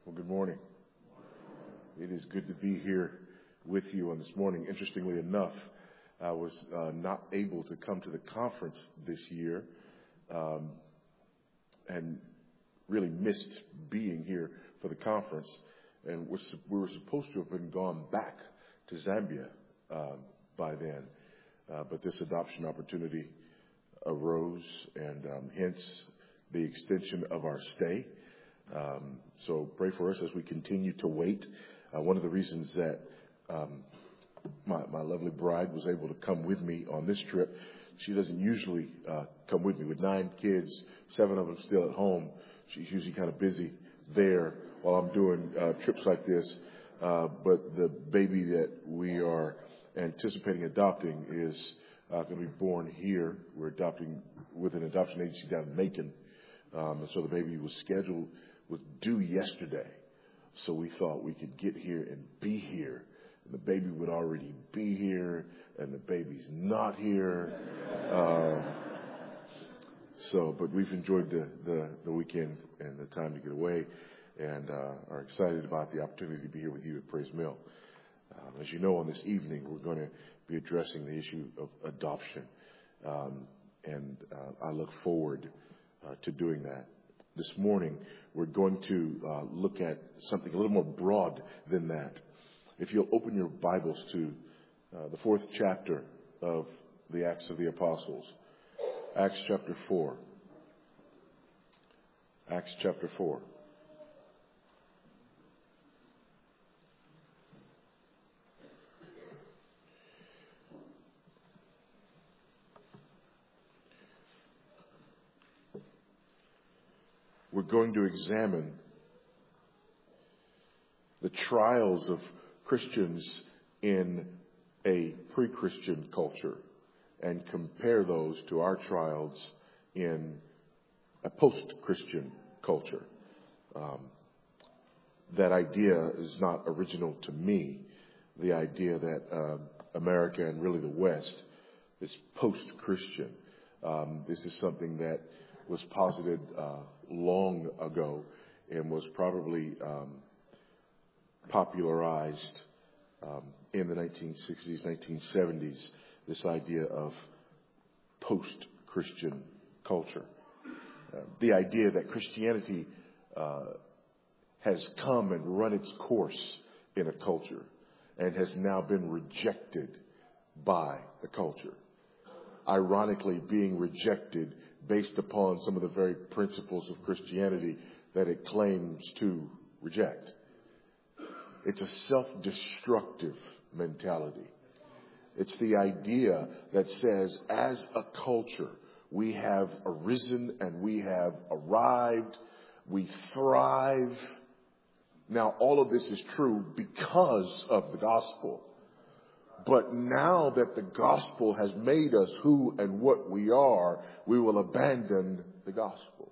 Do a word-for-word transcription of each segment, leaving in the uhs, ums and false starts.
Well, good morning. It is good to be here with you on this morning. Interestingly enough, I was uh, not able to come to the conference this year um, and really missed being here for the conference. And we're, we were supposed to have been gone back to Zambia um, by then. Uh, but this adoption opportunity arose, and um, hence the extension of our stay. Um, so pray for us as we continue to wait. Uh, one of the reasons that um, my, my lovely bride was able to come with me on this trip, she doesn't usually uh, come with me. With nine kids, seven of them still at home, she's usually kind of busy there while I'm doing uh, trips like this. Uh, but the baby that we are anticipating adopting is uh, going to be born here. We're adopting with an adoption agency down in Macon. Um, and so the baby was scheduled, was due yesterday. So we thought we could get here and be here. And the baby would already be here, and the baby's not here. Um, so, but we've enjoyed the, the, the weekend and the time to get away, and uh, are excited about the opportunity to be here with you at Praise Mill. Um, as you know, on this evening, we're going to be addressing the issue of adoption. Um, and uh, I look forward uh, to doing that. This morning, we're going to uh, look at something a little more broad than that. If you'll open your Bibles to uh, the fourth chapter of the Acts of the Apostles, Acts chapter four. Acts chapter four. We're going to examine the trials of Christians in a pre-Christian culture and compare those to our trials in a post-Christian culture. Um, that idea is not original to me. The idea that uh, America and really the West is post-Christian. Um, this is something that was posited uh, long ago and was probably um, popularized um, in the nineteen sixties, nineteen seventies, this idea of post-Christian culture. Uh, the idea that Christianity uh, has come and run its course in a culture and has now been rejected by the culture. Ironically, being rejected based upon some of the very principles of Christianity that it claims to reject. It's a self-destructive mentality. It's the idea that says, as a culture, we have arisen and we have arrived, we thrive. Now, all of this is true because of the gospel. But now that the gospel has made us who and what we are, we will abandon the gospel.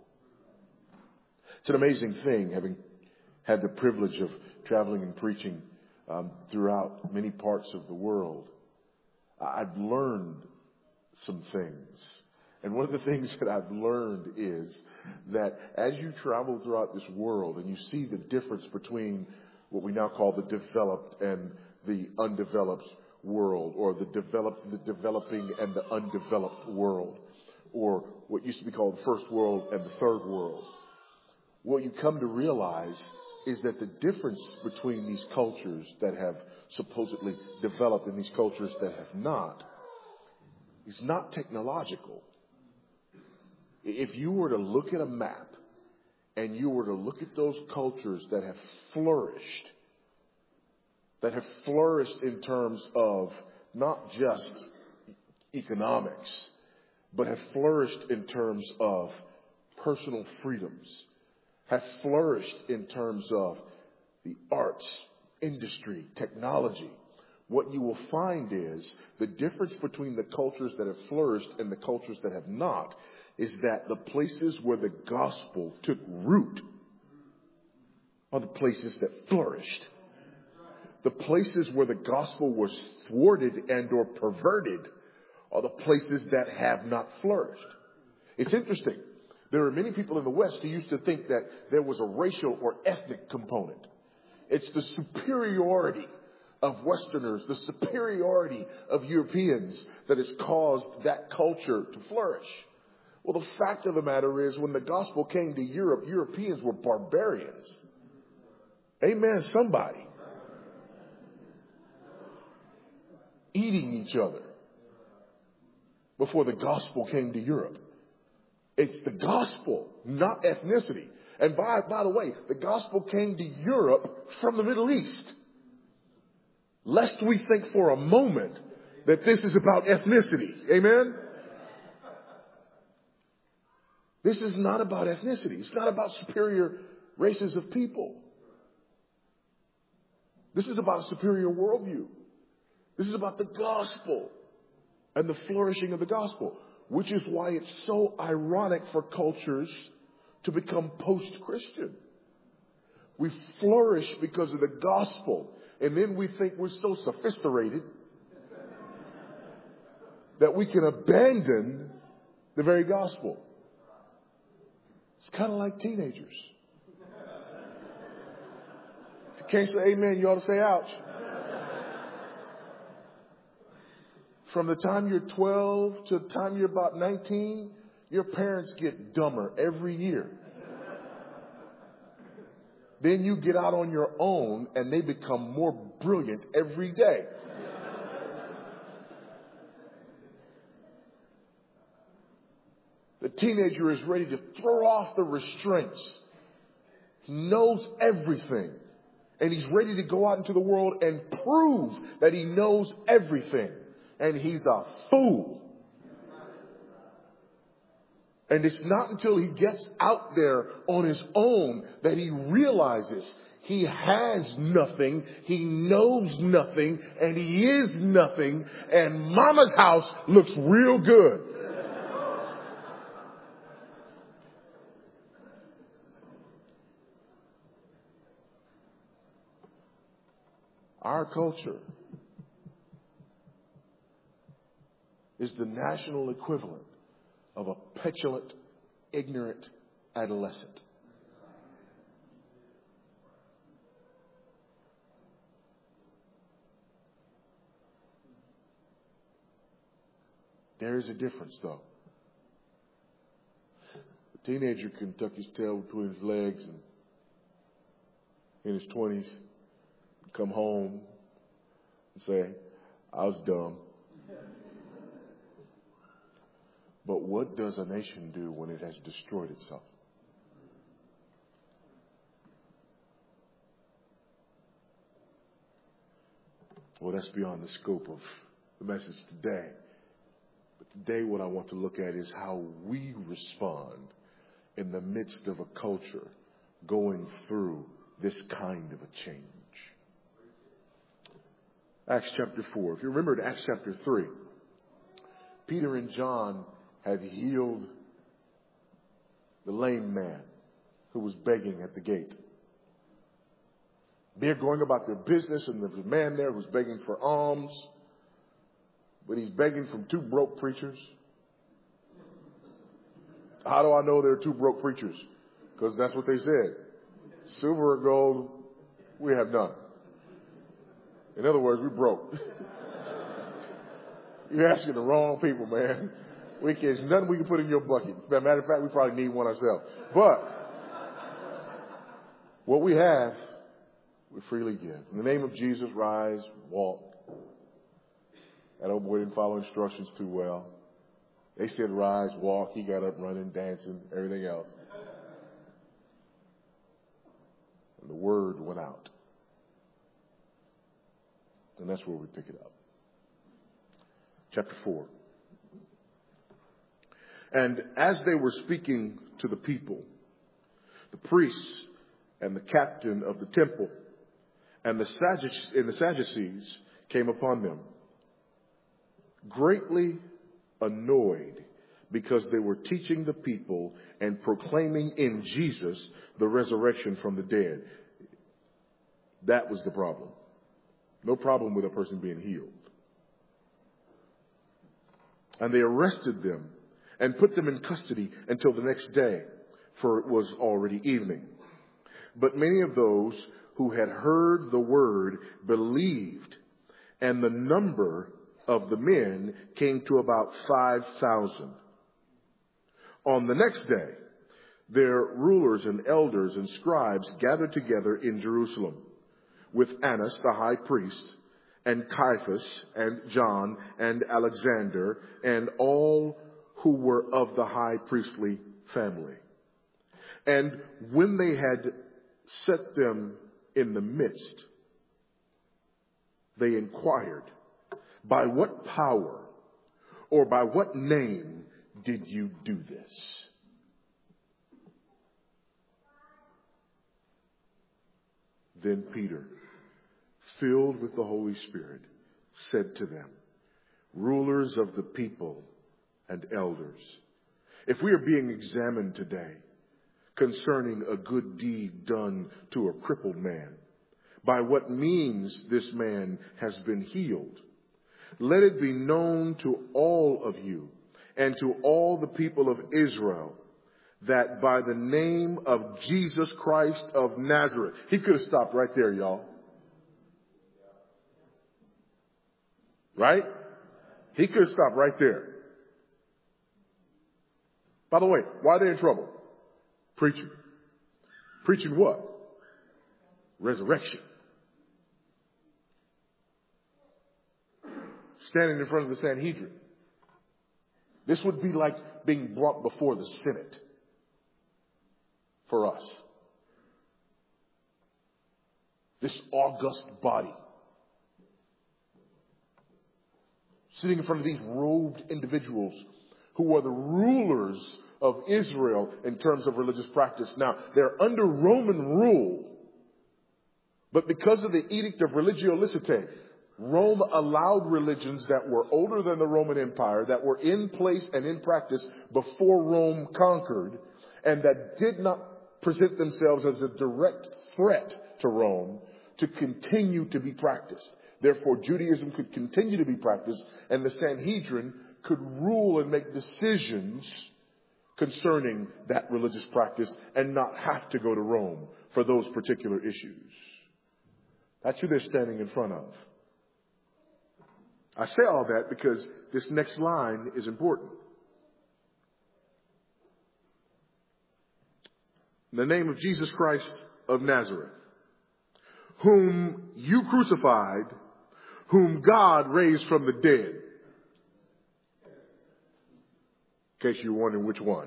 It's an amazing thing, having had the privilege of traveling and preaching um, throughout many parts of the world. I've learned some things. And one of the things that I've learned is that as you travel throughout this world and you see the difference between what we now call the developed and the undeveloped world, or the developed, the developing and the undeveloped world, or what used to be called the first world and the third world. What you come to realize is that the difference between these cultures that have supposedly developed and these cultures that have not is not technological. If you were to look at a map and you were to look at those cultures that have flourished, that have flourished in terms of not just economics, but have flourished in terms of personal freedoms, have flourished in terms of the arts, industry, technology. What you will find is the difference between the cultures that have flourished and the cultures that have not is that the places where the gospel took root are the places that flourished. The places where the gospel was thwarted and or perverted are the places that have not flourished. It's interesting There are many people in the West who used to think that there was a racial or ethnic component. It's the superiority of Westerners, the superiority of Europeans that has caused that culture to flourish. Well, the fact of the matter is, when the gospel came to Europe, Europeans were barbarians. Amen, somebody. Eating each other before the gospel came to Europe. It's the gospel, not ethnicity. And by, by the way, the gospel came to Europe from the Middle East. Lest we think for a moment that this is about ethnicity. Amen? This is not about ethnicity. It's not about superior races of people. This is about a superior worldview. This is about the gospel and the flourishing of the gospel, which is why it's so ironic for cultures to become post-Christian. We flourish because of the gospel, and then we think we're so sophisticated that we can abandon the very gospel. It's kind of like teenagers. If you can't say amen, you ought to say ouch. From the time you're twelve to the time you're about nineteen, your parents get dumber every year. Then you get out on your own and they become more brilliant every day. The teenager is ready to throw off the restraints. He knows everything. And he's ready to go out into the world and prove that he knows everything. And he's a fool. And it's not until he gets out there on his own that he realizes he has nothing, he knows nothing, and he is nothing, and mama's house looks real good. Our culture is the national equivalent of a petulant, ignorant adolescent. There is a difference, though. A teenager can tuck his tail between his legs and in his twenties, come home and say, I was dumb. But what does a nation do when it has destroyed itself? Well, that's beyond the scope of the message today. But today what I want to look at is how we respond in the midst of a culture going through this kind of a change. Acts chapter four. If you remember in Acts chapter three, Peter and John had healed the lame man who was begging at the gate. They're going about their business, and there's a man there who's begging for alms, but he's begging from two broke preachers. How do I know they're two broke preachers? Because that's what they said. Silver or gold, we have none. In other words, we broke. You're asking the wrong people, man. We can, there's nothing we can put in your bucket. As a matter of fact, we probably need one ourselves. But what we have, we freely give. In the name of Jesus, rise, walk. That old boy didn't follow instructions too well. They said rise, walk. He got up running, dancing, everything else. And the word went out. And that's where we pick it up. Chapter four. And as they were speaking to the people, the priests and the captain of the temple and the Sadducees, and the Sadducees came upon them, greatly annoyed because they were teaching the people and proclaiming in Jesus the resurrection from the dead. That was the problem. No problem with a person being healed. And they arrested them and put them in custody until the next day, for it was already evening. But many of those who had heard the word believed, and the number of the men came to about five thousand. On the next day, their rulers and elders and scribes gathered together in Jerusalem with Annas the high priest, and Caiaphas, and John, and Alexander, and all who were of the high priestly family. And when they had set them in the midst, they inquired, by what power or by what name did you do this? Then Peter, filled with the Holy Spirit, said to them, rulers of the people and elders, if we are being examined today concerning a good deed done to a crippled man, by what means this man has been healed, let it be known to all of you and to all the people of Israel that by the name of Jesus Christ of Nazareth. He could have stopped right there, y'all. Right? He could have stopped right there. By the way, why are they in trouble? Preaching. Preaching what? Resurrection. Standing in front of the Sanhedrin. This would be like being brought before the Senate for us. This august body. Sitting in front of these robed individuals who are the rulers of Israel in terms of religious practice. Now, they're under Roman rule, but because of the Edict of Religiolicite, Rome allowed religions that were older than the Roman Empire, that were in place and in practice before Rome conquered, and that did not present themselves as a direct threat to Rome, to continue to be practiced. Therefore, Judaism could continue to be practiced, and the Sanhedrin could rule and make decisions concerning that religious practice and not have to go to Rome for those particular issues. That's who they're standing in front of. I say all that because this next line is important. In the name of Jesus Christ of Nazareth, whom you crucified, whom God raised from the dead. In case you're wondering which one.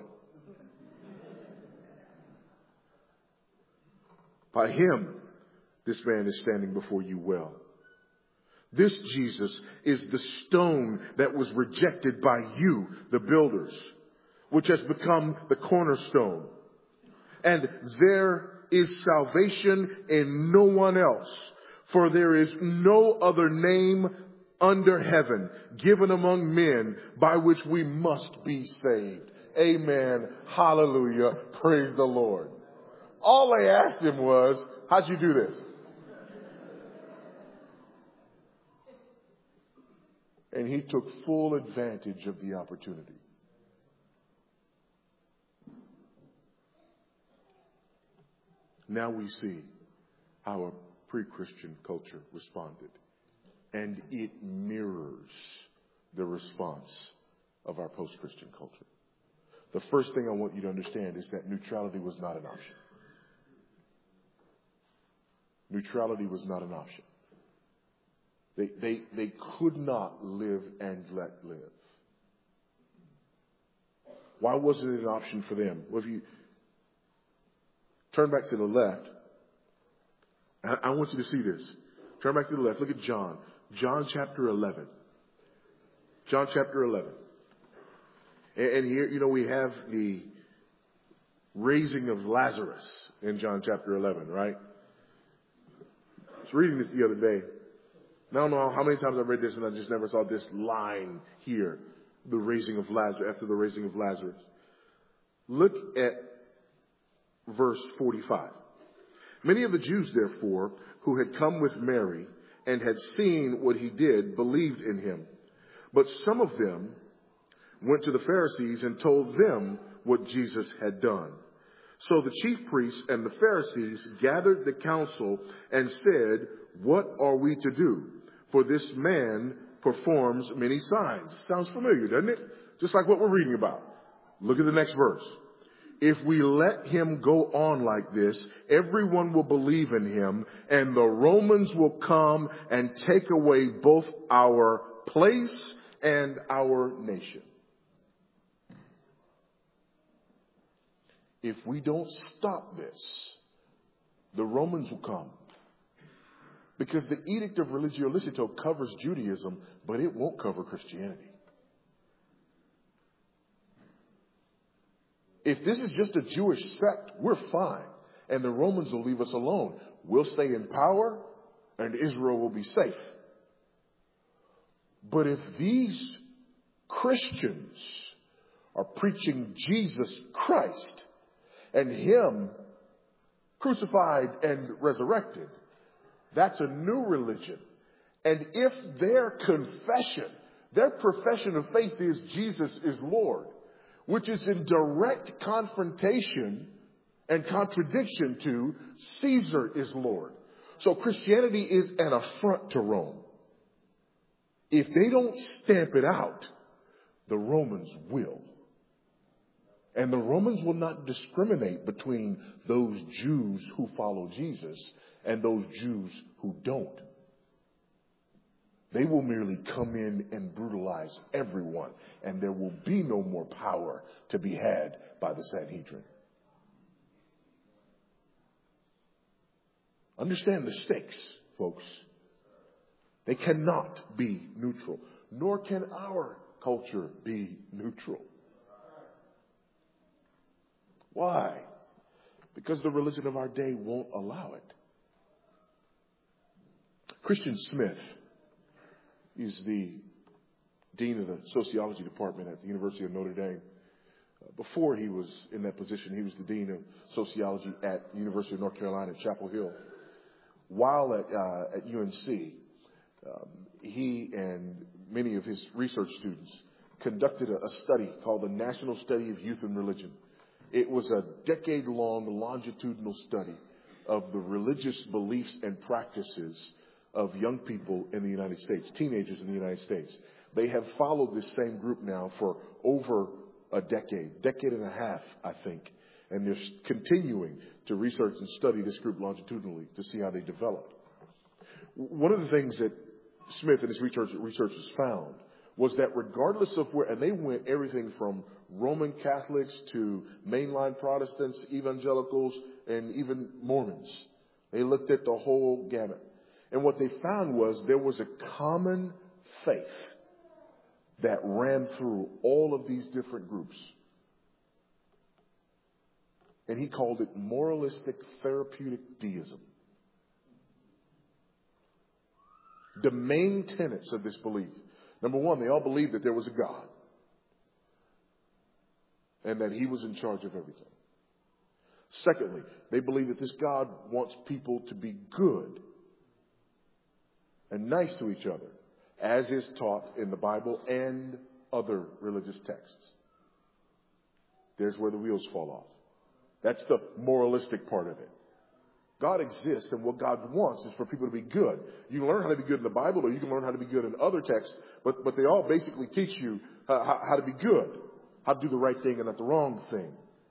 By him, this man is standing before you well. This Jesus is the stone that was rejected by you, the builders, which has become the cornerstone. And there is salvation in no one else, for there is no other name under heaven given among men by which we must be saved. Amen. Hallelujah. Praise the Lord. All they asked him was, how'd you do this? And he took full advantage of the opportunity. Now we see how a pre-Christian culture responded. And it mirrors the response of our post-Christian culture. The first thing I want you to understand is that neutrality was not an option. Neutrality was not an option. They, they, they could not live and let live. Why wasn't it an option for them? Well, if you turn back to the left, I, I want you to see this. Turn back to the left. Look at John. John chapter eleven. John chapter eleven. And, and here, you know, we have the raising of Lazarus in John chapter eleven, right? I was reading this the other day. I don't know how many times I've read this and I just never saw this line here. The raising of Lazarus, after the raising of Lazarus. Look at verse forty-five. Many of the Jews, therefore, who had come with Mary and had seen what he did, believed in him. But some of them went to the Pharisees and told them what Jesus had done. So the chief priests and the Pharisees gathered the council and said, "What are we to do? For this man performs many signs." Sounds familiar, doesn't it? Just like what we're reading about. Look at the next verse. "If we let him go on like this, everyone will believe in him, and the Romans will come and take away both our place and our nation." If we don't stop this, the Romans will come. Because the Edict of Religio Licito covers Judaism, but it won't cover Christianity. If this is just a Jewish sect, we're fine. And the Romans will leave us alone. We'll stay in power, and Israel will be safe. But if these Christians are preaching Jesus Christ, and him crucified and resurrected, that's a new religion. And if their confession, their profession of faith is Jesus is Lord, which is in direct confrontation and contradiction to Caesar is Lord. So Christianity is an affront to Rome. If they don't stamp it out, the Romans will. And the Romans will not discriminate between those Jews who follow Jesus and those Jews who don't. They will merely come in and brutalize everyone, and there will be no more power to be had by the Sanhedrin. Understand the stakes, folks. They cannot be neutral, nor can our culture be neutral. Why? Because the religion of our day won't allow it. Christian Smith is the dean of the sociology department at the University of Notre Dame. Before he was in that position, he was the dean of sociology at the University of North Carolina at Chapel Hill. While at, uh, at U N C, um, he and many of his research students conducted a, a study called the National Study of Youth and Religion. It was a decade-long longitudinal study of the religious beliefs and practices of young people in the United States, teenagers in the United States. They have followed this same group now for over a decade, decade and a half, I think. And they're continuing to research and study this group longitudinally to see how they develop. One of the things that Smith and his research, researchers found was that regardless of where, and they went everything from Roman Catholics to mainline Protestants, evangelicals, and even Mormons. They looked at the whole gamut. And what they found was there was a common faith that ran through all of these different groups. And he called it moralistic therapeutic deism. The main tenets of this belief. Number one, they all believed that there was a God. And that he was in charge of everything. Secondly, they believe that this God wants people to be good and nice to each other, as is taught in the Bible and other religious texts. There's where the wheels fall off. That's the moralistic part of it. God exists, and what God wants is for people to be good. You can learn how to be good in the Bible, or you can learn how to be good in other texts, but, but they all basically teach you how, how, how to be good. How to do the right thing and not the wrong thing.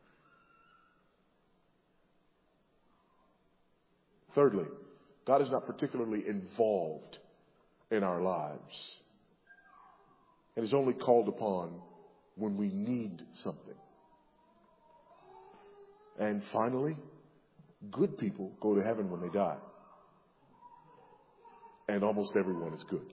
Thirdly, God is not particularly involved in our lives. And is only called upon when we need something. And finally, good people go to heaven when they die. And almost everyone is good.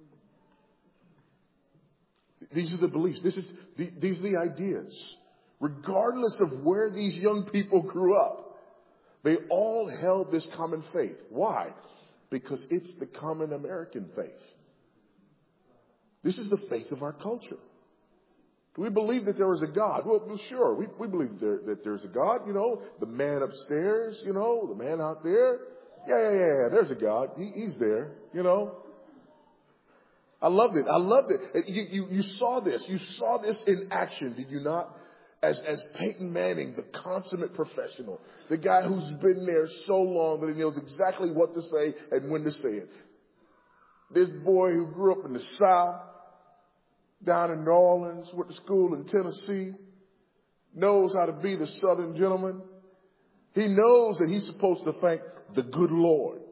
These are the beliefs. This is the, these are the ideas. Regardless of where these young people grew up, they all held this common faith. Why? Because it's the common American faith. This is the faith of our culture. Do we believe that there is a God? Well, sure, we, we believe there, that there's a God. You know, the man upstairs, you know, the man out there. Yeah, yeah, yeah, yeah, there's a God. He, he's there, you know. I loved it. I loved it. You, you, you saw this. You saw this in action, did you not? As, as Peyton Manning, the consummate professional, the guy who's been there so long that he knows exactly what to say and when to say it. This boy who grew up in the South, down in New Orleans, went to school in Tennessee, knows how to be the Southern gentleman. He knows that he's supposed to thank the good Lord.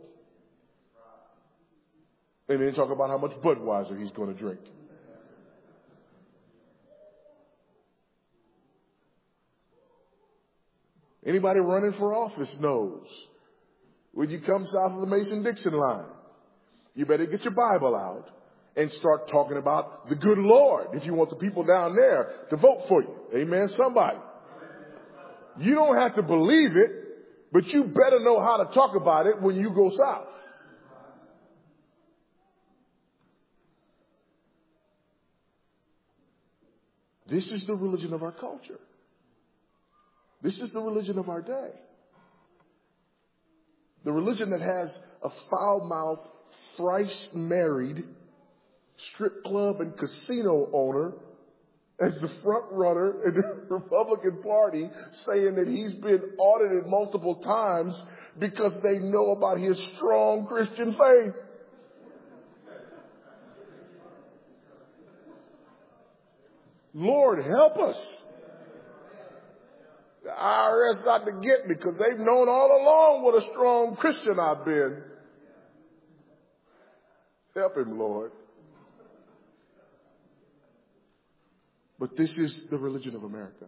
And then talk about how much Budweiser he's going to drink. Anybody running for office knows when you come south of the Mason-Dixon line, you better get your Bible out and start talking about the good Lord if you want the people down there to vote for you. Amen, somebody. You don't have to believe it, but you better know how to talk about it when you go south. This is the religion of our culture. This is the religion of our day. The religion that has a foul-mouthed, thrice-married strip club and casino owner as the front runner in the Republican Party, saying that he's been audited multiple times because they know about his strong Christian faith. Lord, help us. The I R S got to get me because they've known all along what a strong Christian I've been. Help him, Lord. But this is the religion of America.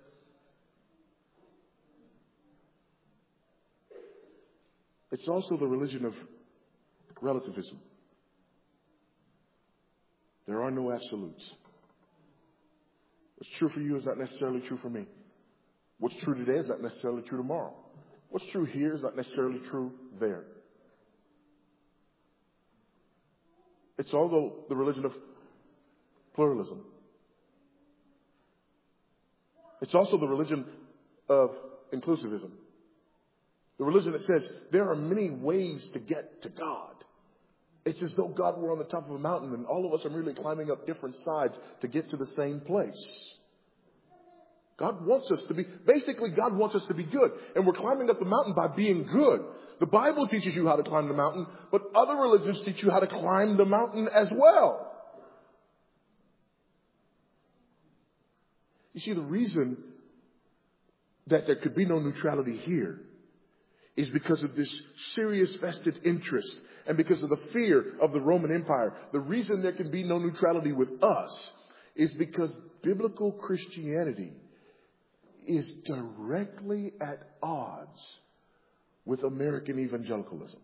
It's also the religion of relativism. There are no absolutes. What's true for you is not necessarily true for me. What's true today is not necessarily true tomorrow. What's true here is not necessarily true there. It's also the religion of pluralism. It's also the religion of inclusivism. The religion that says there are many ways to get to God. It's as though God were on the top of a mountain and all of us are merely climbing up different sides to get to the same place. God wants us to be, basically God wants us to be good. And we're climbing up the mountain by being good. The Bible teaches you how to climb the mountain, but other religions teach you how to climb the mountain as well. You see, the reason that there could be no neutrality here is because of this serious vested interest and because of the fear of the Roman Empire. The reason there can be no neutrality with us is because biblical Christianity is directly at odds with American evangelicalism.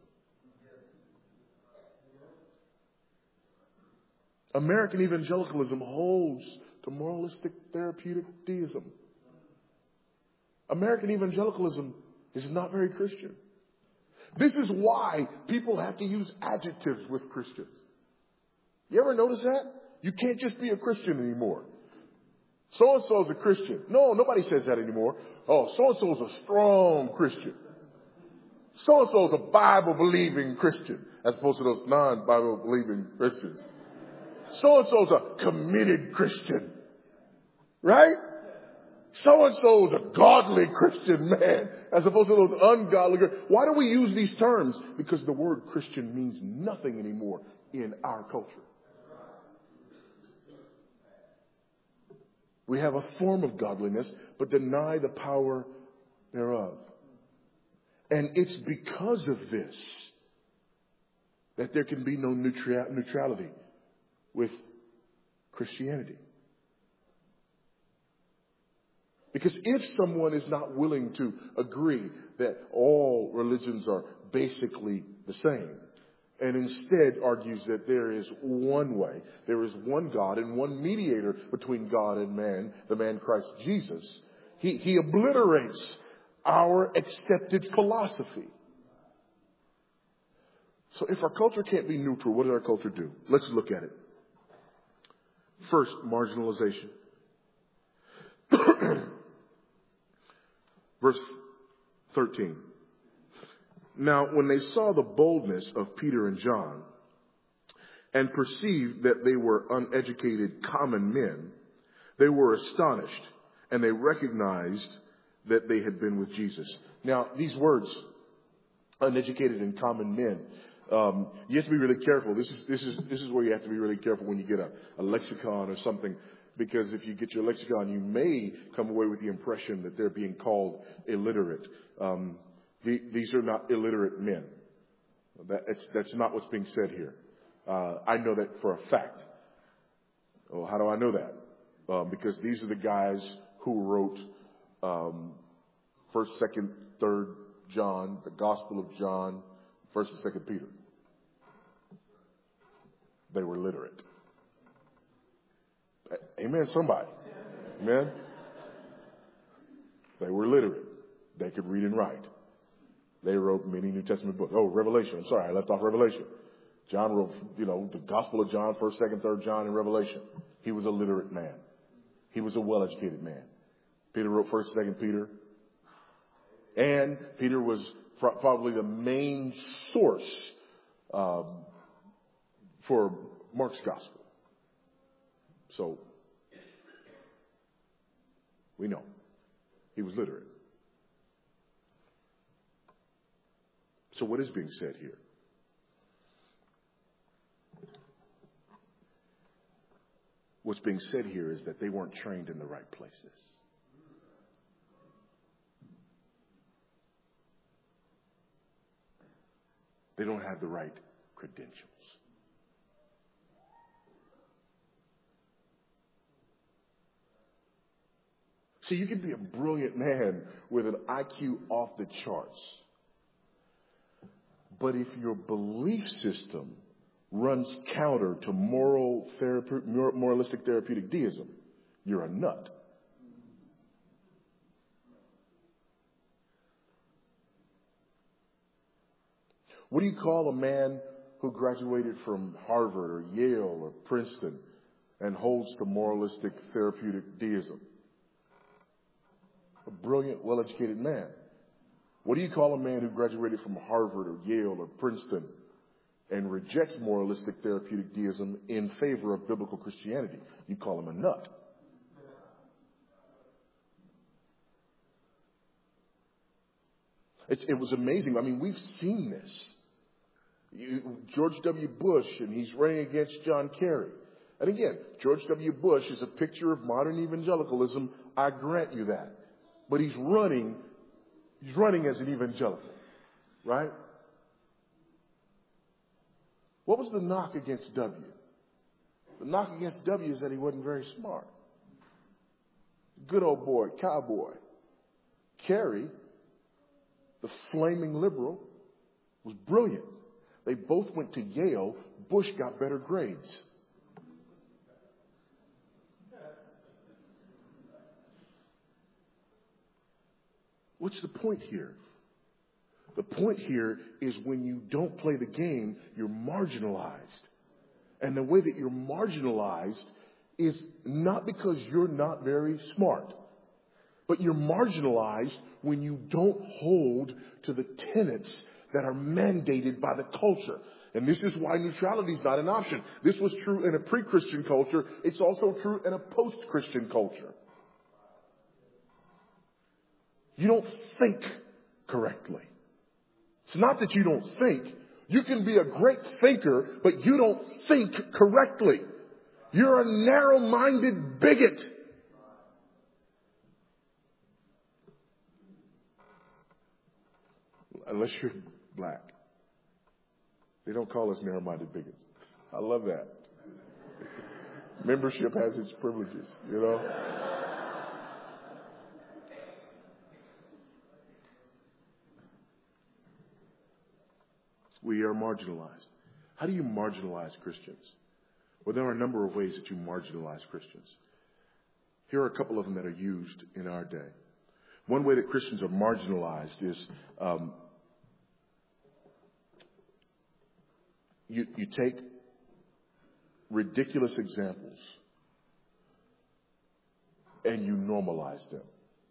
American evangelicalism holds to moralistic therapeutic deism. American evangelicalism is not very Christian. This is why people have to use adjectives with Christians. You ever notice that? You can't just be a Christian anymore. So-and-so is a Christian. No, nobody says that anymore. Oh, so-and-so is a strong Christian. So-and-so is a Bible-believing Christian, as opposed to those non-Bible-believing Christians. So-and-so is a committed Christian. Right? So-and-so is a godly Christian man, as opposed to those ungodly. Why do we use these terms? Because the word Christian means nothing anymore in our culture. We have a form of godliness, but deny the power thereof. And it's because of this that there can be no neutral- neutrality with Christianity. Because if someone is not willing to agree that all religions are basically the same, and instead argues that there is one way, there is one God and one mediator between God and man, the man Christ Jesus, he, he obliterates our accepted philosophy. So if our culture can't be neutral, what does our culture do? Let's look at it. First, marginalization. Verse thirteen. Now, when they saw the boldness of Peter and John, and perceived that they were uneducated common men, they were astonished, and they recognized that they had been with Jesus. Now, these words, uneducated and common men, um, you have to be really careful. This is this is this is where you have to be really careful when you get a, a lexicon or something, because if you get your lexicon, you may come away with the impression that they're being called illiterate. Um, the, these are not illiterate men. That, it's, that's not what's being said here. Uh, I know that for a fact. Oh, how do I know that? Um, because these are the guys who wrote um, First, Second, Third John, the Gospel of John, First and Second Peter. They were literate. Amen. Somebody. Amen. They were literate. They could read and write. They wrote many New Testament books. Oh, Revelation. I'm sorry, I left off Revelation. John wrote, you know, the Gospel of John, First, Second, Third John, and Revelation. He was a literate man. He was a well-educated man. Peter wrote First, Second Peter. And Peter was pro- probably the main source um, for Mark's Gospel. So, we know he was literate. So what is being said here? What's being said here is that they weren't trained in the right places. They don't have the right credentials. See, you can be a brilliant man with an I Q off the charts. But if your belief system runs counter to moral therapy, moralistic therapeutic deism, you're a nut. What do you call a man who graduated from Harvard or Yale or Princeton and holds to moralistic therapeutic deism? A brilliant, well-educated man. What do you call a man who graduated from Harvard or Yale or Princeton and rejects moralistic therapeutic deism in favor of biblical Christianity? You call him a nut. It, it was amazing. I mean, we've seen this. You, George W. Bush, and he's running against John Kerry. And again, George W. Bush is a picture of modern evangelicalism. I grant you that. But he's running, he's running as an evangelical, right? What was the knock against W? The knock against W is that he wasn't very smart. Good old boy, cowboy. Kerry, the flaming liberal, was brilliant. They both went to Yale. Bush got better grades. What's the point here? The point here is when you don't play the game, you're marginalized. And the way that you're marginalized is not because you're not very smart, but you're marginalized when you don't hold to the tenets that are mandated by the culture. And this is why neutrality is not an option. This was true in a pre-Christian culture. It's also true in a post-Christian culture. You don't think correctly. It's not that you don't think. You can be a great thinker, but you don't think correctly. You're a narrow-minded bigot. Unless you're black. They don't call us narrow-minded bigots. I love that. Membership has its privileges, you know. We are marginalized. How do you marginalize Christians? Well, there are a number of ways that you marginalize Christians. Here are a couple of them that are used in our day. One way that Christians are marginalized is um, you, you take ridiculous examples and you normalize them.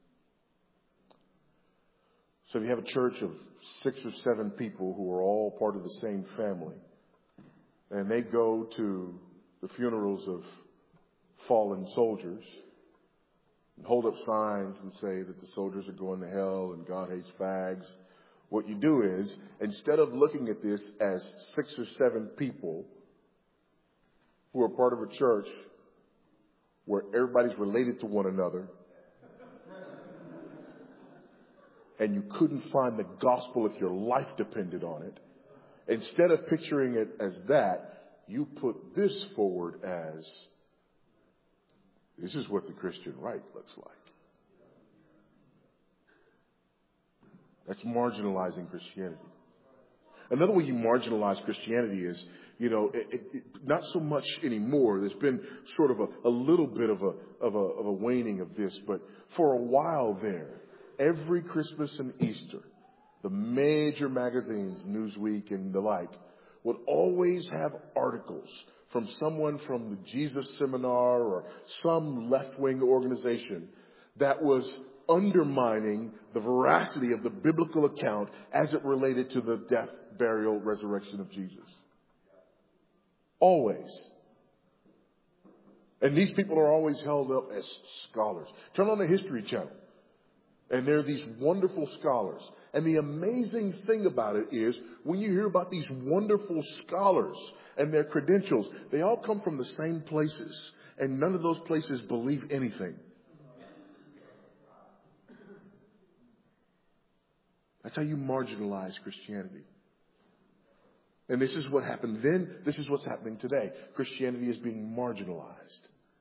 So if you have a church of six or seven people who are all part of the same family, and they go to the funerals of fallen soldiers and hold up signs and say that the soldiers are going to hell and God hates fags. What you do is, instead of looking at this as six or seven people who are part of a church where everybody's related to one another, and you couldn't find the gospel if your life depended on it, instead of picturing it as that, you put this forward as, this is what the Christian right looks like. That's marginalizing Christianity. Another way you marginalize Christianity is, you know, it, it, it, not so much anymore. There's been sort of a, a little bit of a, of a of a waning of this, but for a while there, every Christmas and Easter, the major magazines, Newsweek and the like, would always have articles from someone from the Jesus Seminar or some left-wing organization that was undermining the veracity of the biblical account as it related to the death, burial, resurrection of Jesus. Always. And these people are always held up as scholars. Turn on the History Channel, and there are these wonderful scholars. And the amazing thing about it is, when you hear about these wonderful scholars and their credentials, they all come from the same places, and none of those places believe anything. That's how you marginalize Christianity. And this is what happened then. This is what's happening today. Christianity is being marginalized.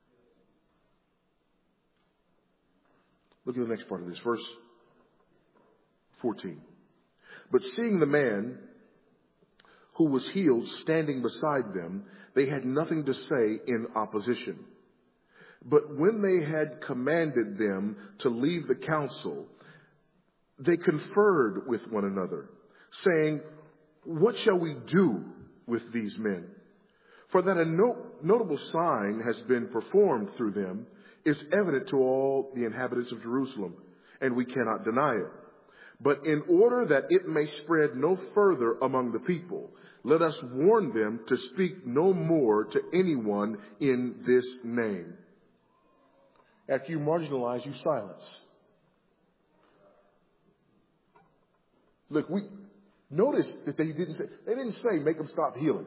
Look at the next part of this. Verse fourteen. But seeing the man who was healed standing beside them, they had nothing to say in opposition. But when they had commanded them to leave the council, they conferred with one another, saying, what shall we do with these men? For that a no- notable sign has been performed through them is evident to all the inhabitants of Jerusalem, and we cannot deny it. But in order that it may spread no further among the people, let us warn them to speak no more to anyone in this name. After you marginalize, you silence. Look, we notice that they didn't say, they didn't say make them stop healing.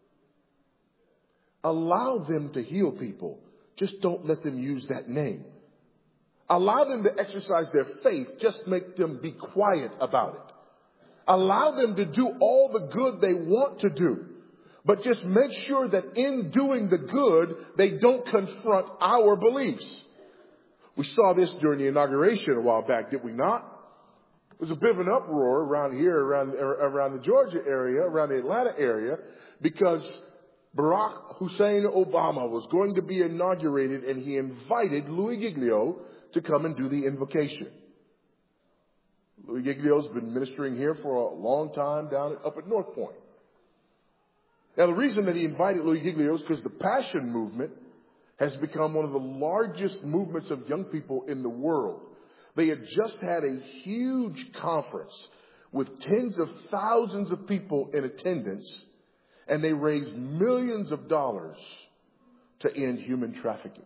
Allow them to heal people. Just don't let them use that name. Allow them to exercise their faith. Just make them be quiet about it. Allow them to do all the good they want to do. But just make sure that in doing the good, they don't confront our beliefs. We saw this during the inauguration a while back, did we not? There was a bit of an uproar around here, around, around the Georgia area, around the Atlanta area, because Barack Hussein Obama was going to be inaugurated, and he invited Louis Giglio to come and do the invocation. Louis Giglio's been ministering here for a long time down at, up at North Point. Now, the reason that he invited Louis Giglio is because the Passion Movement has become one of the largest movements of young people in the world. They had just had a huge conference with tens of thousands of people in attendance, and they raised millions of dollars to end human trafficking.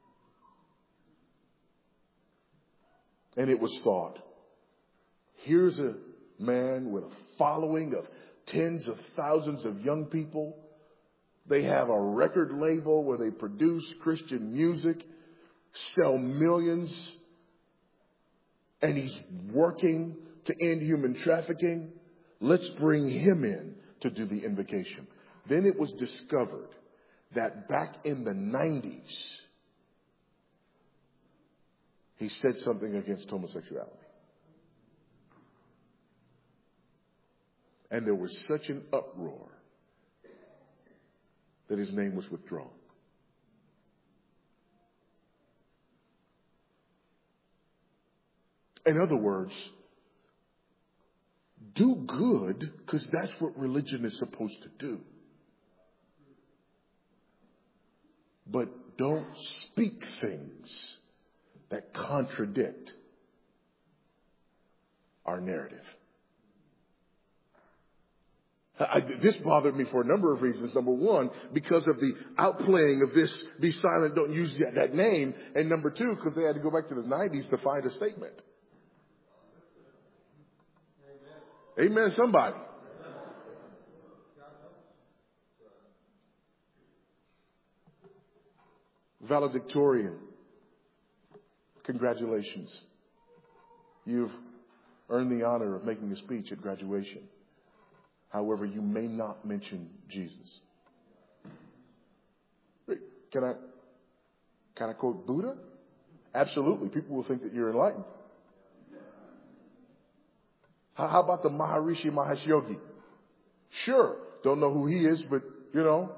And it was thought, here's a man with a following of tens of thousands of young people. They have a record label where they produce Christian music, sell millions, and he's working to end human trafficking. Let's bring him in to do the invocation. Then it was discovered that back in the nineties, he said something against homosexuality. And there was such an uproar that his name was withdrawn. In other words, do good because that's what religion is supposed to do. But don't speak things that contradict our narrative. I, this bothered me for a number of reasons. Number one, because of the outplaying of this, be silent, don't use that, that name. And number two, because they had to go back to the nineties to find a statement. Amen, Amen somebody. Valedictorian. Congratulations. You've earned the honor of making a speech at graduation. However, you may not mention Jesus. Can I, can I quote Buddha? Absolutely. People will think that you're enlightened. How, how about the Maharishi Mahesh Yogi? Sure. Don't know who he is, but, you know.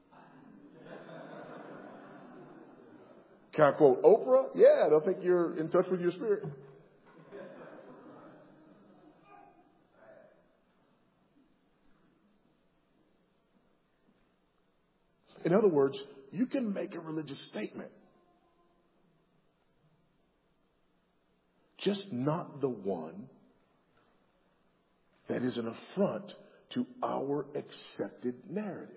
Can I quote Oprah? Yeah, they'll think you're in touch with your spirit. In other words, you can make a religious statement, just not the one that is an affront to our accepted narrative.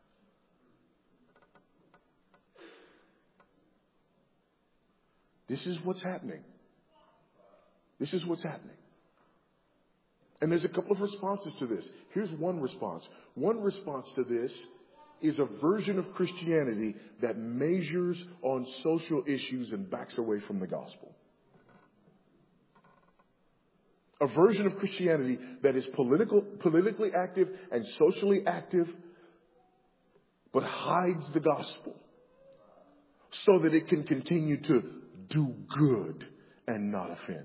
This is what's happening. This is what's happening. And there's a couple of responses to this. Here's one response. One response to this is a version of Christianity that measures on social issues and backs away from the gospel. A version of Christianity that is political, politically active and socially active, but hides the gospel so that it can continue to do good and not offend.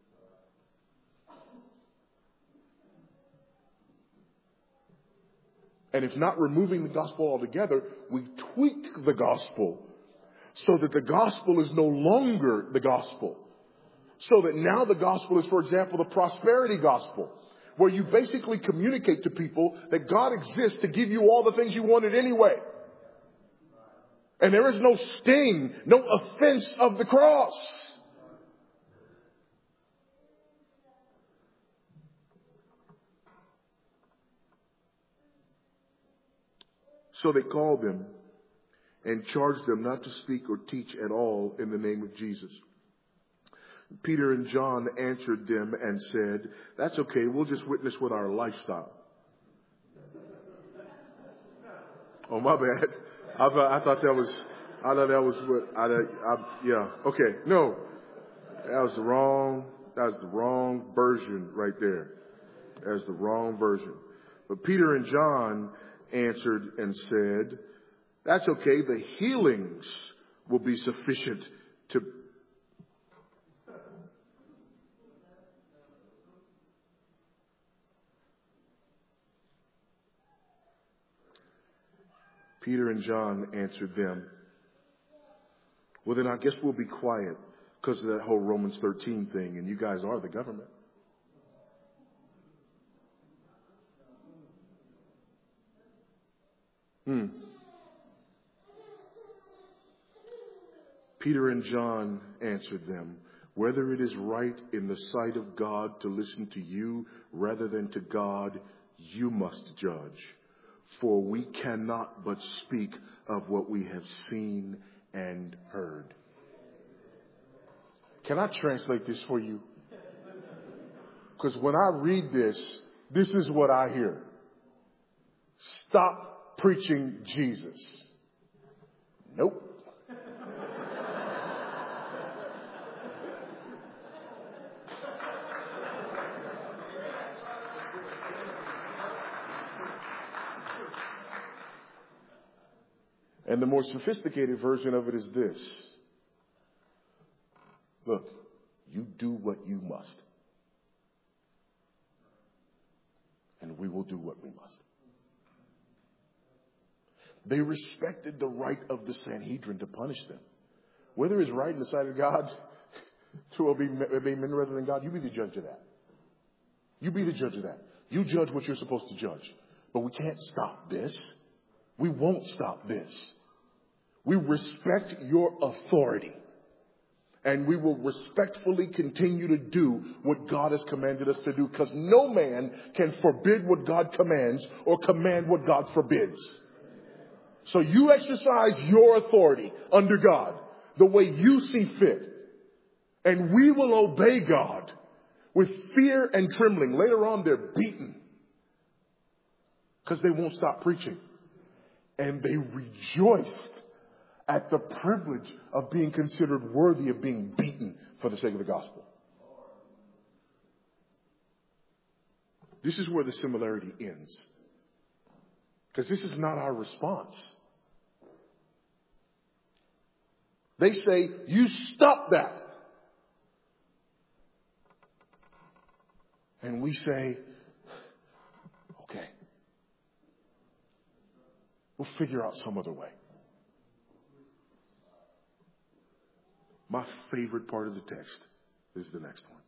And if not removing the gospel altogether, we tweak the gospel so that the gospel is no longer the gospel. So that now the gospel is, for example, the prosperity gospel, where you basically communicate to people that God exists to give you all the things you wanted anyway. And there is no sting, no offense of the cross. So they called them and charged them not to speak or teach at all in the name of Jesus. Peter and John answered them and said, "That's okay. We'll just witness with our lifestyle." Oh, my bad. I thought, I thought that was, I thought that was what, I, I, yeah. Okay. No, that was the wrong, that was the wrong version right there. That was the wrong version. But Peter and John answered and said, "That's okay. The healings will be sufficient to..." Peter and John answered them, "Well, then I guess we'll be quiet because of that whole Romans thirteen thing, and you guys are the government." Hmm. Peter and John answered them, "Whether it is right in the sight of God to listen to you rather than to God, you must judge. For we cannot but speak of what we have seen and heard." Can I translate this for you? Because when I read this, this is what I hear. Stop preaching Jesus. Nope. And the more sophisticated version of it is this. Look, you do what you must. And we will do what we must. They respected the right of the Sanhedrin to punish them. Whether it's right in the sight of God to obey men rather than God, you be the judge of that. You be the judge of that. You judge what you're supposed to judge. But we can't stop this. We won't stop this. We respect your authority. And we will respectfully continue to do what God has commanded us to do, because no man can forbid what God commands or command what God forbids. So you exercise your authority under God the way you see fit. And we will obey God with fear and trembling. Later on, they're beaten because they won't stop preaching. And they rejoiced at the privilege of being considered worthy of being beaten for the sake of the gospel. This is where the similarity ends. Because this is not our response. They say, you stop that. And we say, okay, we'll figure out some other way. My favorite part of the text is the next one.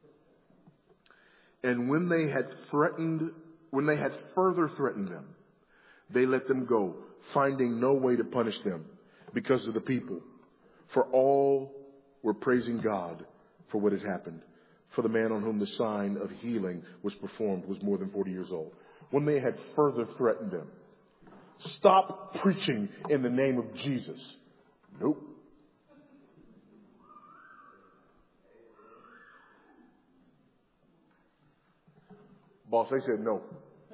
And when they had threatened, when they had further threatened them, they let them go, finding no way to punish them because of the people. For all were praising God for what has happened. For the man on whom the sign of healing was performed was more than forty years old. When they had further threatened them, stop preaching in the name of Jesus. Nope. Boss, they said no.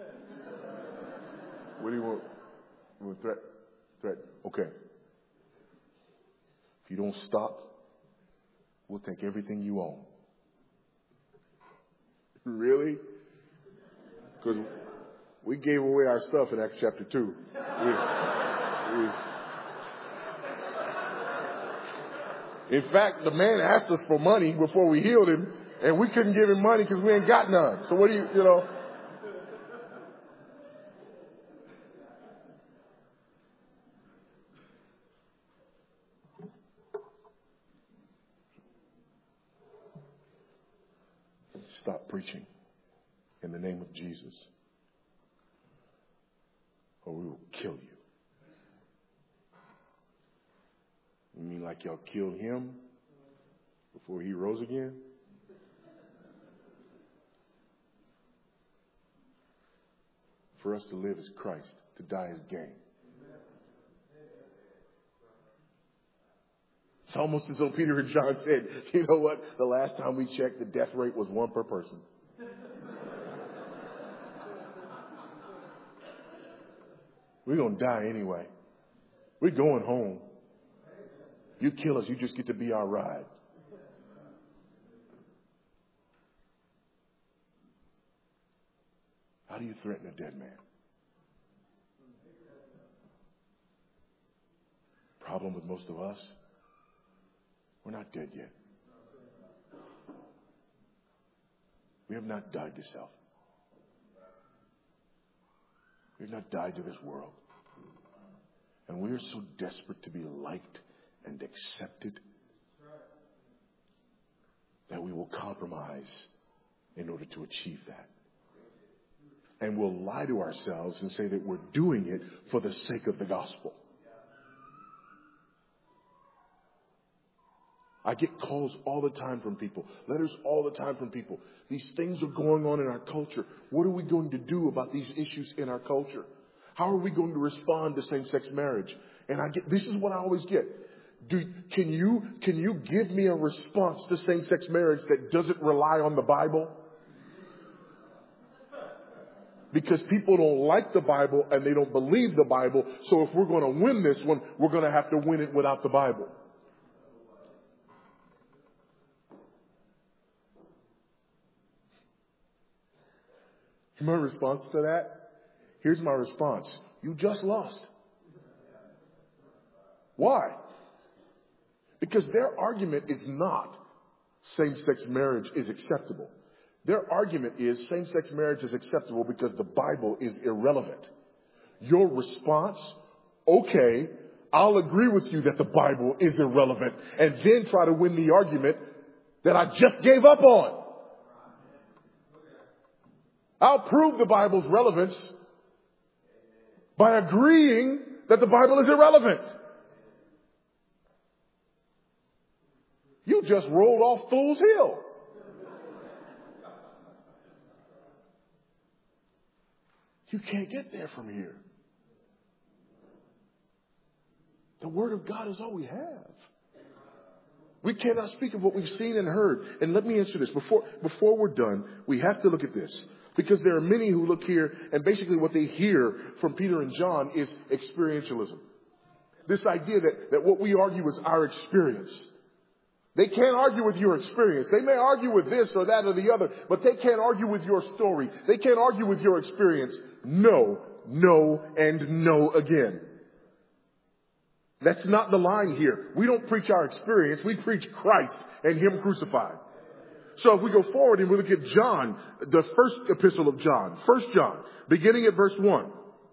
What do you want? You want threat? Threat. Okay. If you don't stop, we'll take everything you own. Really? Because we gave away our stuff in Acts chapter two. We, we, in fact, the man asked us for money before we healed him, and we couldn't give him money because we ain't got none. So what do you, you know? Stop preaching in the name of Jesus, or we will kill you. You mean like y'all killed him before he rose again? For us to live is Christ, to die is gain. It's almost as though Peter and John said, you know what? The last time we checked, the death rate was one per person. We're going to die anyway. We're going home. You kill us, you just get to be our ride. How do you threaten a dead man? Problem with most of us, we're not dead yet. We have not died to self. We have not died to this world. And we are so desperate to be liked and accepted that we will compromise in order to achieve that. And we'll lie to ourselves and say that we're doing it for the sake of the gospel. I get calls all the time from people, letters all the time from people. These things are going on in our culture. What are we going to do about these issues in our culture? How are we going to respond to same-sex marriage? And I get, this is what I always get. Do, can you, can you give me a response to same-sex marriage that doesn't rely on the Bible? Because people don't like the Bible and they don't believe the Bible. So if we're going to win this one, we're going to have to win it without the Bible. My response to that? Here's my response. You just lost. Why? Because their argument is not same-sex marriage is acceptable. Their argument is same-sex marriage is acceptable because the Bible is irrelevant. Your response, okay, I'll agree with you that the Bible is irrelevant, and then try to win the argument that I just gave up on. I'll prove the Bible's relevance by agreeing that the Bible is irrelevant. You just rolled off Fool's Hill. You can't get there from here. The Word of God is all we have. We cannot speak of what we've seen and heard. And let me answer this. Before, before we're done, we have to look at this. Because there are many who look here and basically what they hear from Peter and John is experientialism. This idea that, that what we argue is our experience. They can't argue with your experience. They may argue with this or that or the other, but they can't argue with your story. They can't argue with your experience. No, no, and no again. That's not the line here. We don't preach our experience. We preach Christ and Him crucified. So if we go forward and we look at John, the first epistle of John, First John, beginning at verse one.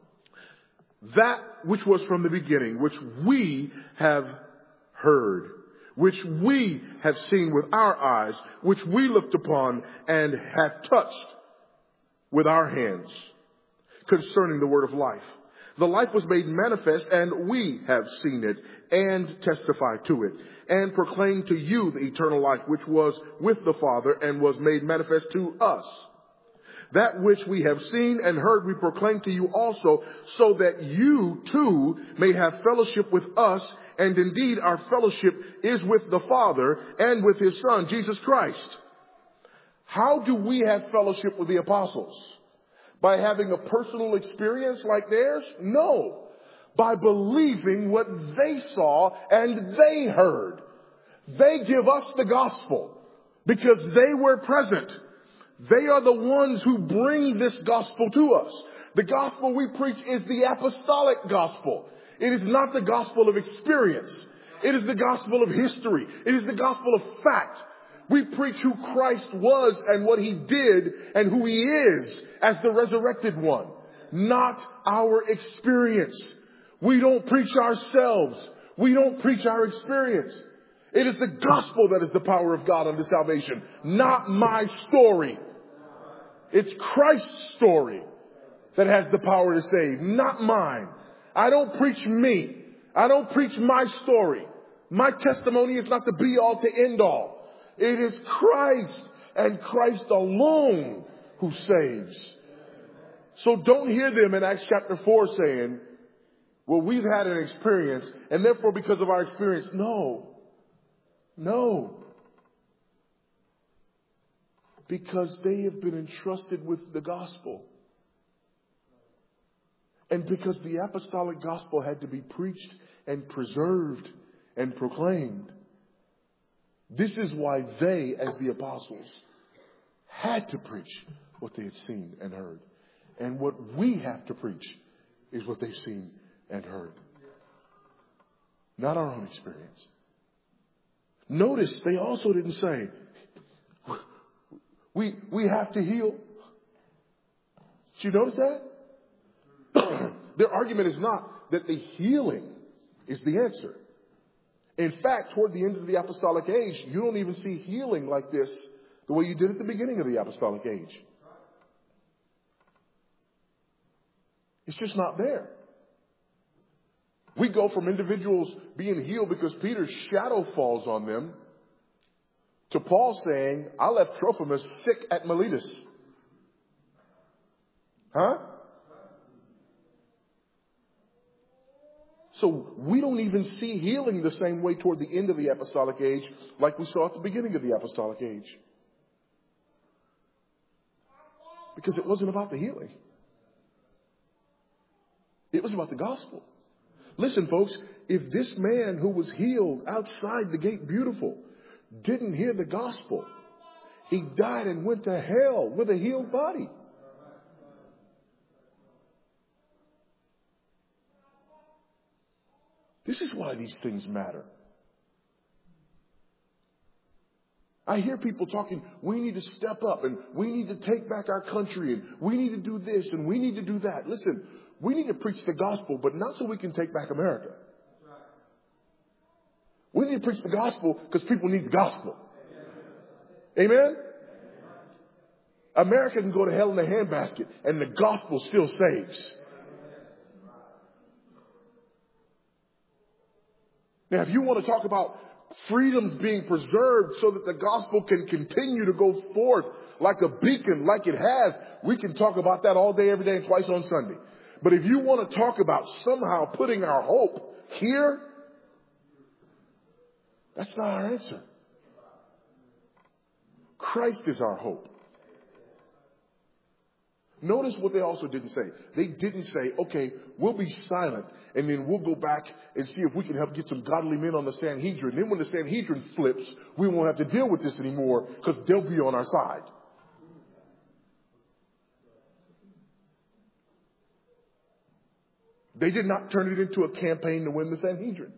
That which was from the beginning, which we have heard, which we have seen with our eyes, which we looked upon and have touched with our hands, concerning the word of life. The life was made manifest, and we have seen it and testify to it, and proclaim to you the eternal life which was with the Father and was made manifest to us. That which we have seen and heard we proclaim to you also, so that you too may have fellowship with us. And indeed our fellowship is with the Father and with His Son, Jesus Christ. How do we have fellowship with the apostles? By having a personal experience like theirs? No. By believing what they saw and they heard. They give us the gospel because they were present. They are the ones who bring this gospel to us. The gospel we preach is the apostolic gospel. It is not the gospel of experience. It is the gospel of history. It is the gospel of fact. We preach who Christ was and what He did and who He is as the resurrected one, not our experience. We don't preach ourselves. We don't preach our experience. It is the gospel that is the power of God unto salvation, not my story. It's Christ's story that has the power to save, not mine. I don't preach me. I don't preach my story. My testimony is not the be all to end all. It is Christ and Christ alone who saves. So don't hear them in Acts chapter four saying, well, we've had an experience and therefore because of our experience. No, no. Because they have been entrusted with the gospel. And because the apostolic gospel had to be preached and preserved and proclaimed. This is why they, as the apostles, had to preach what they had seen and heard. And what we have to preach is what they've seen and heard. Not our own experience. Notice they also didn't say, we, we have to heal. Did you notice that? Their argument is not that the healing is the answer. In fact, toward the end of the apostolic age, you don't even see healing like this the way you did at the beginning of the apostolic age. It's just not there. We go from individuals being healed because Peter's shadow falls on them to Paul saying, I left Trophimus sick at Miletus. Huh? So we don't even see healing the same way toward the end of the apostolic age like we saw at the beginning of the apostolic age. Because it wasn't about the healing. It was about the gospel. Listen, folks, if this man who was healed outside the gate beautiful didn't hear the gospel, he died and went to hell with a healed body. This is why these things matter. I hear people talking, we need to step up and we need to take back our country and we need to do this and we need to do that. Listen, we need to preach the gospel, but not so we can take back America. We need to preach the gospel because people need the gospel. Amen? America can go to hell in a handbasket and the gospel still saves. Now, if you want to talk about freedoms being preserved so that the gospel can continue to go forth like a beacon, like it has. We can talk about that all day, every day, and twice on Sunday. But if you want to talk about somehow putting our hope here, that's not our answer. Christ is our hope. Notice what they also didn't say. They didn't say, okay, we'll be silent and then we'll go back and see if we can help get some godly men on the Sanhedrin. Then when the Sanhedrin flips, we won't have to deal with this anymore because they'll be on our side. They did not turn it into a campaign to win the Sanhedrin.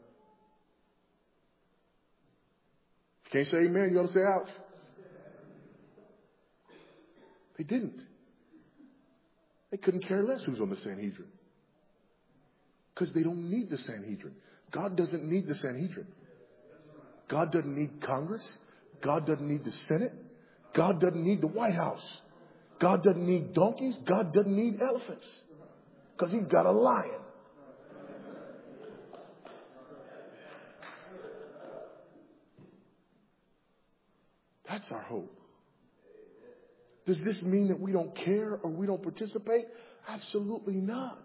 If you can't say amen, you ought to say ouch. They didn't. They couldn't care less who's on the Sanhedrin. Because they don't need the Sanhedrin. God doesn't need the Sanhedrin. God doesn't need Congress. God doesn't need the Senate. God doesn't need the White House. God doesn't need donkeys. God doesn't need elephants. Because he's got a lion. That's our hope. Does this mean that we don't care or we don't participate? Absolutely not.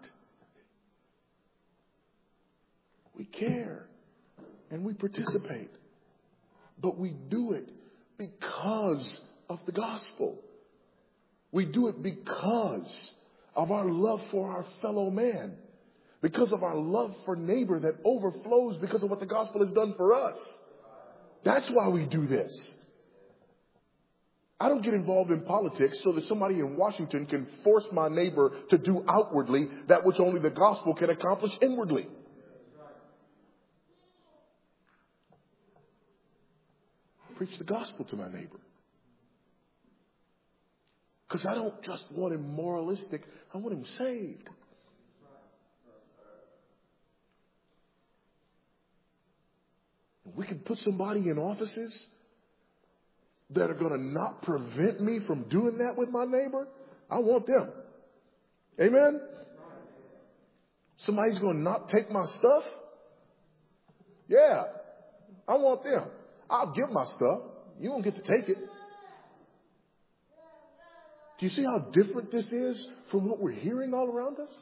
We care and we participate. But we do it because of the gospel. We do it because of our love for our fellow man. Because of our love for neighbor that overflows because of what the gospel has done for us. That's why we do this. I don't get involved in politics so that somebody in Washington can force my neighbor to do outwardly that which only the gospel can accomplish inwardly. Preach the gospel to my neighbor. Because I don't just want him moralistic, I want him saved. We can put somebody in offices that are going to not prevent me from doing that with my neighbor. I want them. Amen? Somebody's going to not take my stuff. Yeah, I want them. I'll give my stuff. You won't get to take it. Do you see how different this is from what we're hearing all around us?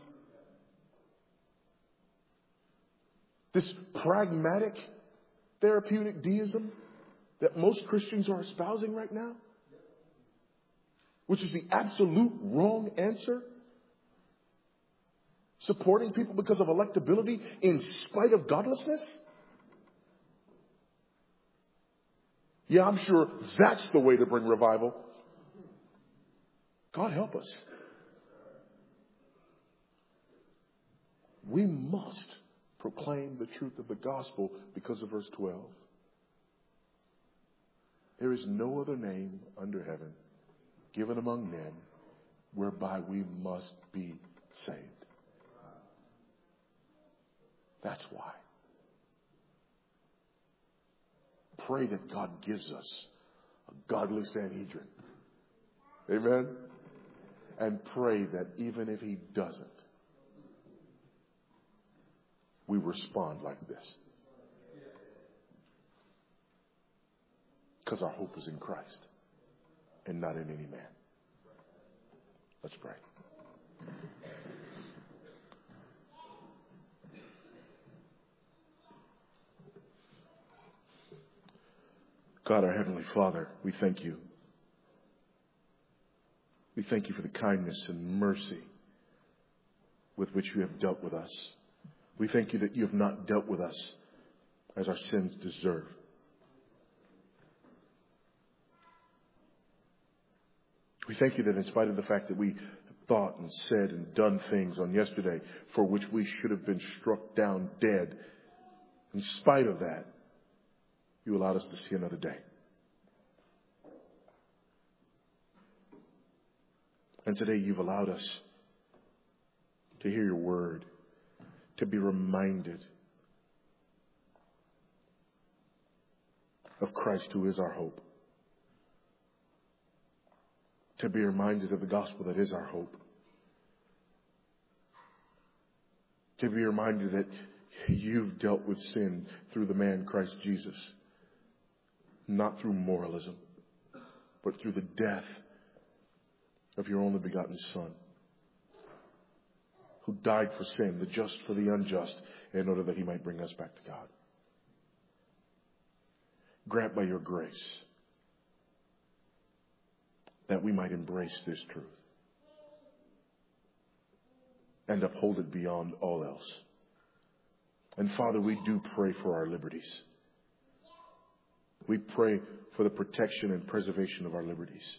This pragmatic therapeutic deism that most Christians are espousing right now, which is the absolute wrong answer. Supporting people because of electability in spite of godlessness. Yeah, I'm sure that's the way to bring revival. God help us. We must proclaim the truth of the gospel because of verse twelve. There is no other name under heaven given among men whereby we must be saved. That's why. Pray that God gives us a godly Sanhedrin. Amen? And pray that even if he doesn't, we respond like this. Because our hope is in Christ and not in any man. Let's pray. God, our Heavenly Father, we thank you. We thank you for the kindness and mercy with which you have dealt with us. We thank you that you have not dealt with us as our sins deserve. We thank you that in spite of the fact that we thought and said and done things on yesterday for which we should have been struck down dead, in spite of that, you allowed us to see another day. And today you've allowed us to hear your word, to be reminded of Christ who is our hope. To be reminded of the gospel that is our hope. To be reminded that You've dealt with sin through the man Christ Jesus, not through moralism, but through the death of your only begotten Son, who died for sin, the just for the unjust, in order that he might bring us back to God. Grant by your grace that we might embrace this truth and uphold it beyond all else. And Father, we do pray for our liberties. We pray for the protection and preservation of our liberties.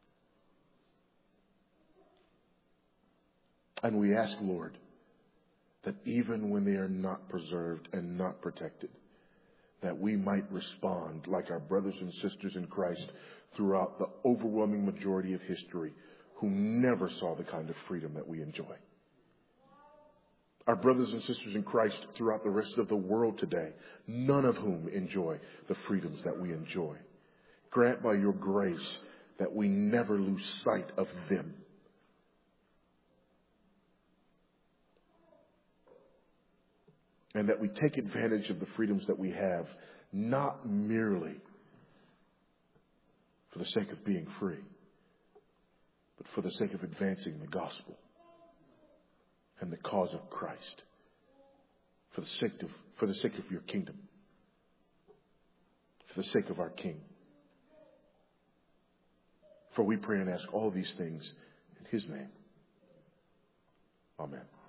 And we ask, Lord, that even when they are not preserved and not protected, that we might respond like our brothers and sisters in Christ throughout the overwhelming majority of history who never saw the kind of freedom that we enjoy. Our brothers and sisters in Christ throughout the rest of the world today, none of whom enjoy the freedoms that we enjoy. Grant by your grace that we never lose sight of them. And that we take advantage of the freedoms that we have, not merely for the sake of being free, but for the sake of advancing the gospel and the cause of Christ, for the sake of, for the sake of your kingdom, for the sake of our King. For we pray and ask all these things in his name. Amen.